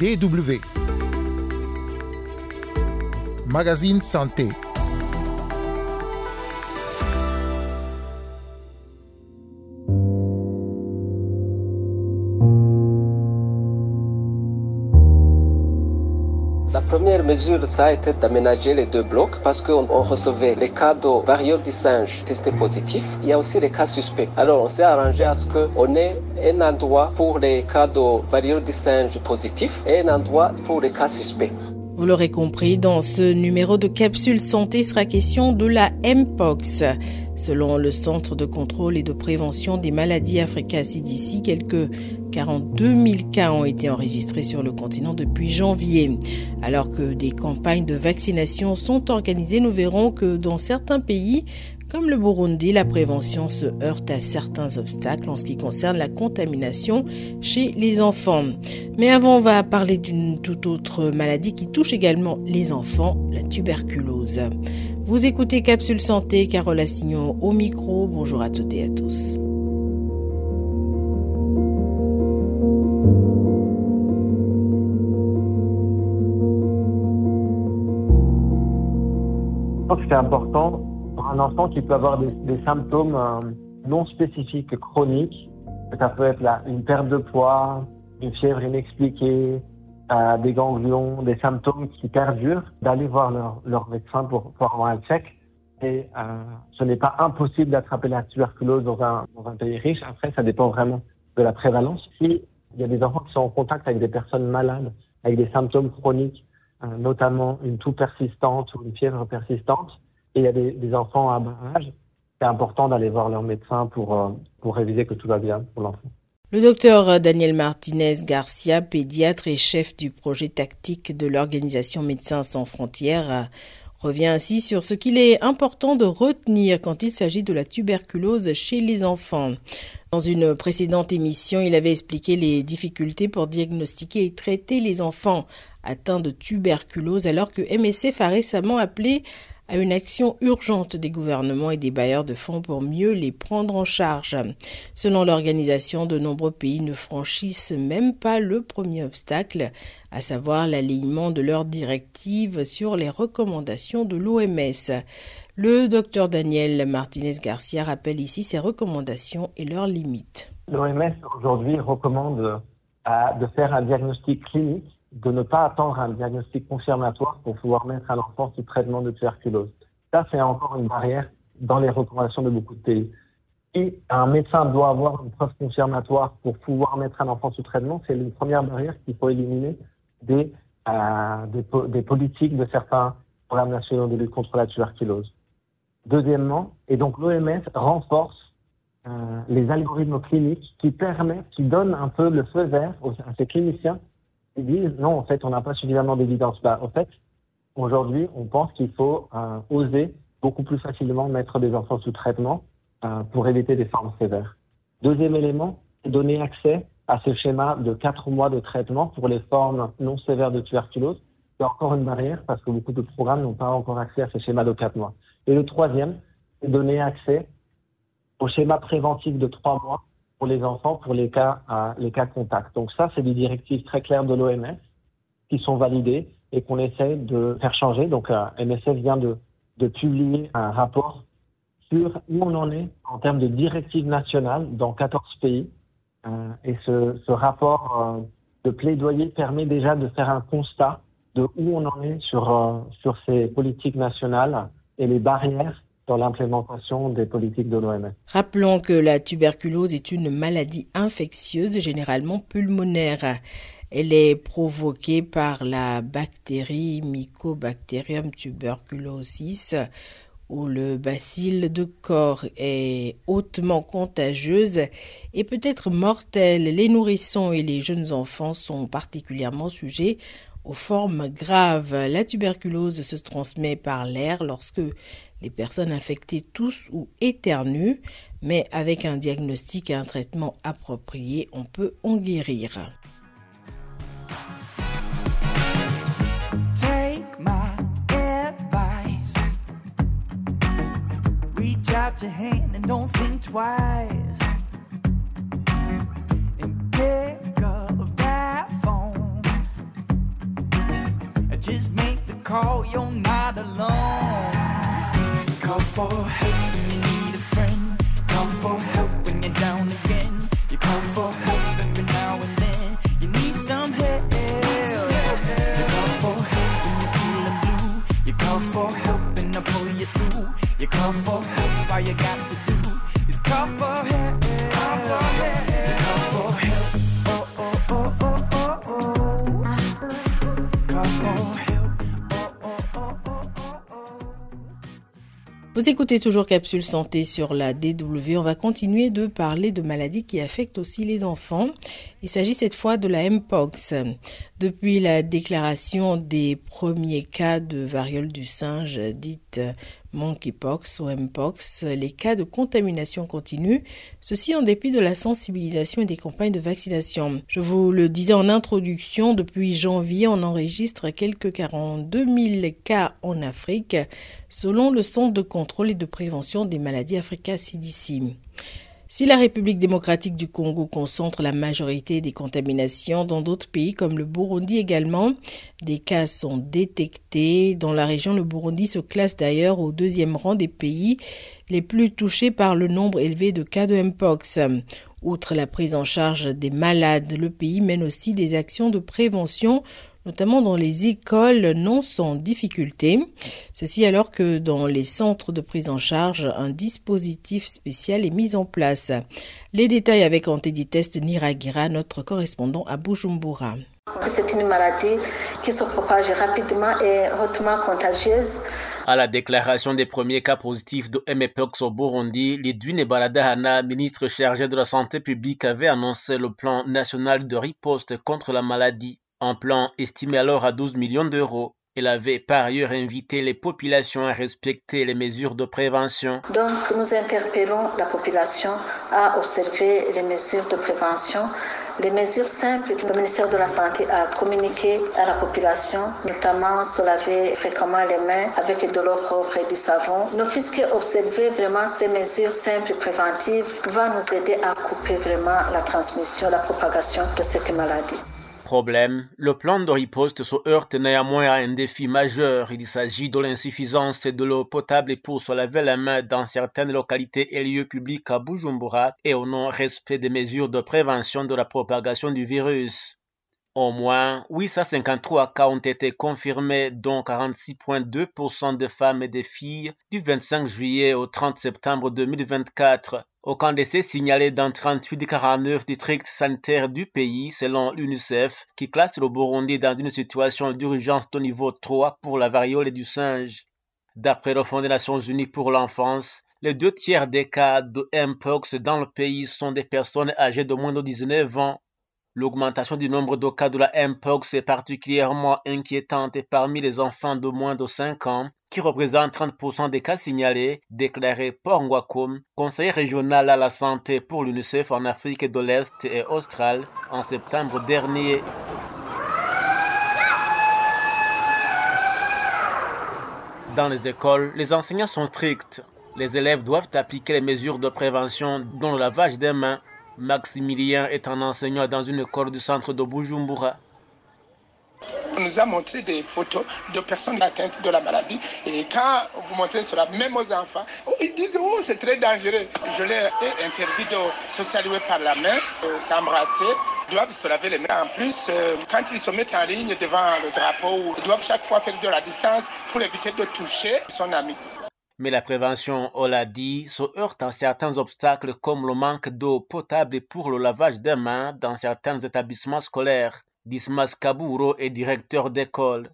DW. Magazine Santé. La première mesure, ça a été d'aménager les deux blocs parce qu'on recevait les cas de variole du singe testés positifs. Il y a aussi les cas suspects. Alors, on s'est arrangé à ce qu'on ait un endroit pour les cas de variole du singe positifs et un endroit pour les cas suspects. Vous l'aurez compris, dans ce numéro de Capsule Santé sera question de la Mpox. Selon le Centre de contrôle et de prévention des maladies Africa CDC, quelques 42 000 cas ont été enregistrés sur le continent depuis janvier. Alors que des campagnes de vaccination sont organisées, nous verrons que dans certains pays, comme le Burundi, la prévention se heurte à certains obstacles en ce qui concerne la contamination chez les enfants. Mais avant, on va parler d'une toute autre maladie qui touche également les enfants, la tuberculose. Vous écoutez Capsule Santé, Carole Assignon au micro. Bonjour à toutes et à tous. Je pense que c'est important pour un enfant qui peut avoir des symptômes non spécifiques chroniques. Ça peut être une perte de poids, une fièvre inexpliquée, des ganglions, des symptômes qui perdurent, d'aller voir leur médecin pour avoir un check. Et ce n'est pas impossible d'attraper la tuberculose dans un pays riche. Après, ça dépend vraiment de la prévalence. Si il y a des enfants qui sont en contact avec des personnes malades, avec des symptômes chroniques, notamment une toux persistante ou une fièvre persistante, et il y a des enfants à bas âge, c'est important d'aller voir leur médecin pour réviser que tout va bien pour l'enfant. Le docteur Daniel Martinez Garcia, pédiatre et chef du projet tactique de l'organisation Médecins sans frontières, revient ainsi sur ce qu'il est important de retenir quand il s'agit de la tuberculose chez les enfants. Dans une précédente émission, il avait expliqué les difficultés pour diagnostiquer et traiter les enfants atteints de tuberculose, alors que MSF a récemment appelé à une action urgente des gouvernements et des bailleurs de fonds pour mieux les prendre en charge. Selon l'organisation, de nombreux pays ne franchissent même pas le premier obstacle, à savoir l'alignement de leurs directives sur les recommandations de l'OMS. Le docteur Daniel Martinez Garcia rappelle ici ses recommandations et leurs limites. L'OMS aujourd'hui recommande de faire un diagnostic clinique, de ne pas attendre un diagnostic confirmatoire pour pouvoir mettre un enfant sous traitement de tuberculose. Ça, c'est encore une barrière dans les recommandations de beaucoup de pays. Si un médecin doit avoir une preuve confirmatoire pour pouvoir mettre un enfant sous traitement, c'est une première barrière qu'il faut éliminer des politiques de certains programmes nationaux de lutte contre la tuberculose. Deuxièmement, et donc l'OMS renforce les algorithmes cliniques qui donnent un peu le feu vert à ces cliniciens. Ils disent non, en fait, on n'a pas suffisamment d'évidence. En fait, aujourd'hui, on pense qu'il faut oser beaucoup plus facilement mettre des enfants sous traitement pour éviter des formes sévères. Deuxième élément, c'est donner accès à ce schéma de 4 mois de traitement pour les formes non sévères de tuberculose. C'est encore une barrière parce que beaucoup de programmes n'ont pas encore accès à ce schéma de 4 mois. Et le troisième, c'est donner accès au schéma préventif de 3 mois pour les enfants, pour les cas contacts. Donc ça, c'est des directives très claires de l'OMS qui sont validées et qu'on essaie de faire changer. Donc MSF vient de publier un rapport sur où on en est en termes de directives nationales dans 14 pays. Et ce rapport de plaidoyer permet déjà de faire un constat de où on en est sur ces politiques nationales et les barrières dans l'implémentation des politiques de l'OMS. Rappelons que la tuberculose est une maladie infectieuse, généralement pulmonaire. Elle est provoquée par la bactérie Mycobacterium tuberculosis, où le bacille de Koch est hautement contagieuse et peut être mortelle. Les nourrissons et les jeunes enfants sont particulièrement sujets aux formes graves. La tuberculose se transmet par l'air lorsque les personnes infectées toussent ou éternuent, mais avec un diagnostic et un traitement approprié, on peut en guérir. Take my advice. Reach out your hand and don't think twice. And pick up that phone. call, you're not alone. Call for help when you need a friend. Call for help when you're down again. You call for help every now and then. You need some help. You call for help when you're feeling blue. You call for help and I'll pull you through. You call for help, all you got to do is call for help. Call for help. You call for help. Oh, oh, oh, oh, oh, oh. Call for help. Vous écoutez toujours Capsule Santé sur la DW. On va continuer de parler de maladies qui affectent aussi les enfants. Il s'agit cette fois de la Mpox. Depuis la déclaration des premiers cas de variole du singe, dite monkeypox ou Mpox, les cas de contamination continuent, ceci en dépit de la sensibilisation et des campagnes de vaccination. Je vous le disais en introduction, depuis janvier, on enregistre quelques 42 000 cas en Afrique, selon le Centre de contrôle et de prévention des maladies Africa CDC. Si la République démocratique du Congo concentre la majorité des contaminations, dans d'autres pays comme le Burundi également, des cas sont détectés. Dans la région, le Burundi se classe d'ailleurs au 2e rang des pays les plus touchés par le nombre élevé de cas de Mpox. Outre la prise en charge des malades, le pays mène aussi des actions de prévention, notamment dans les écoles, non sans difficulté. Ceci alors que dans les centres de prise en charge, un dispositif spécial est mis en place. Les détails avec Anteditest Niragira, notre correspondant à Bujumbura. C'est une maladie qui se propage rapidement et hautement contagieuse. À la déclaration des premiers cas positifs de Mpox au Burundi, Lidwine Baradahana, ministre chargé de la santé publique, avait annoncé le plan national de riposte contre la maladie. Un plan estimé alors à 12 millions d'euros. Elle avait par ailleurs invité les populations à respecter les mesures de prévention. Donc nous interpellons la population à observer les mesures de prévention, les mesures simples que le ministère de la Santé a communiquées à la population, notamment se laver fréquemment les mains avec de l'eau propre et du savon. Ne fût-ce qu'observer vraiment ces mesures simples et préventives va nous aider à couper vraiment la transmission, la propagation de cette maladie. Problème, le plan de riposte se heurte néanmoins à un défi majeur. Il s'agit de l'insuffisance de l'eau potable et pour se laver les mains dans certaines localités et lieux publics à Bujumbura et au non-respect des mesures de prévention de la propagation du virus. Au moins 853 cas ont été confirmés, dont 46,2% de femmes et de filles du 25 juillet au 30 septembre 2024. Aucun décès signalé dans 38 des 49 districts sanitaires du pays, selon l'UNICEF, qui classe le Burundi dans une situation d'urgence de niveau 3 pour la variole du singe. D'après le Fonds des Nations Unies pour l'enfance, les 2 tiers des cas de Mpox dans le pays sont des personnes âgées de moins de 19 ans. L'augmentation du nombre de cas de la Mpox est particulièrement inquiétante parmi les enfants de moins de 5 ans, qui représentent 30% des cas signalés, déclaré Paul Ngwakum, conseiller régional à la santé pour l'UNICEF en Afrique de l'Est et australe, en septembre dernier. Dans les écoles, les enseignants sont stricts. Les élèves doivent appliquer les mesures de prévention, dont le lavage des mains. Maximilien est un enseignant dans une école du centre de Bujumbura. On nous a montré des photos de personnes atteintes de la maladie et quand vous montrez cela, même aux enfants, ils disent « Oh, c'est très dangereux ». Je leur ai interdit de se saluer par la main, s'embrasser, ils doivent se laver les mains. En plus, quand ils se mettent en ligne devant le drapeau, ils doivent chaque fois faire de la distance pour éviter de toucher son ami. Mais la prévention, on l'a dit, se heurte à certains obstacles comme le manque d'eau potable et pour le lavage des mains dans certains établissements scolaires. Dismas Kaburo est directeur d'école.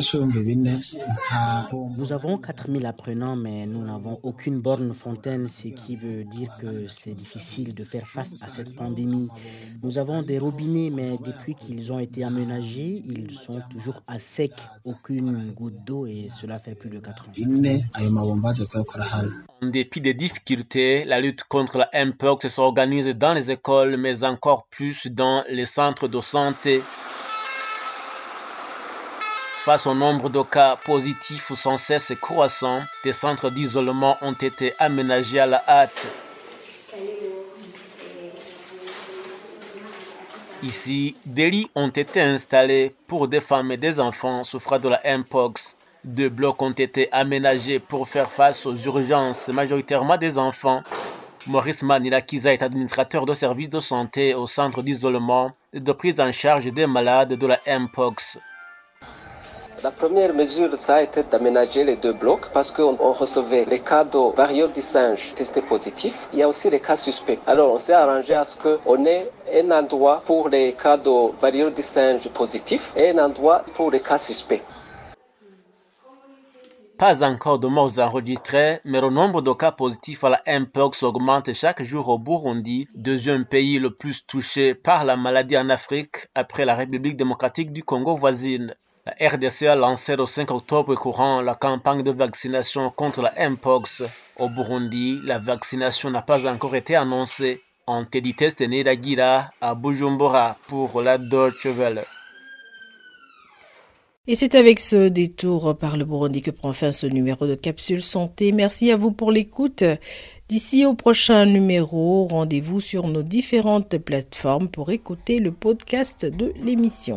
Nous avons 4000 apprenants, mais nous n'avons aucune borne fontaine, ce qui veut dire que c'est difficile de faire face à cette pandémie. Nous avons des robinets, mais depuis qu'ils ont été aménagés, ils sont toujours à sec, aucune goutte d'eau et cela fait plus de 4 ans. En dépit des difficultés, la lutte contre la Mpox s'organise dans les écoles, mais encore plus dans les centres de santé. Face au nombre de cas positifs sans cesse croissant, des centres d'isolement ont été aménagés à la hâte. Ici, des lits ont été installés pour des femmes et des enfants souffrant de la Mpox. 2 blocs ont été aménagés pour faire face aux urgences, majoritairement des enfants. Maurice Manilakiza est administrateur de services de santé au centre d'isolement et de prise en charge des malades de la Mpox. La première mesure, ça a été d'aménager les 2 blocs parce qu'on recevait les cas de variole du singe testés positifs. Il y a aussi les cas suspects. Alors, on s'est arrangé à ce qu'on ait un endroit pour les cas de variole du singe positifs et un endroit pour les cas suspects. Pas encore de morts enregistrés, mais le nombre de cas positifs à la Mpox augmente chaque jour au Burundi, deuxième pays le plus touché par la maladie en Afrique après la République démocratique du Congo voisine. La RDC a lancé le 5 octobre courant la campagne de vaccination contre la Mpox. Au Burundi, la vaccination n'a pas encore été annoncée. Antedi Niragira à Bujumbura pour la Deutsche Welle. Et c'est avec ce détour par le Burundi que prend fin ce numéro de Capsule Santé. Merci à vous pour l'écoute. D'ici au prochain numéro, rendez-vous sur nos différentes plateformes pour écouter le podcast de l'émission.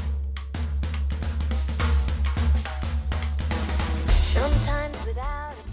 Sometimes without a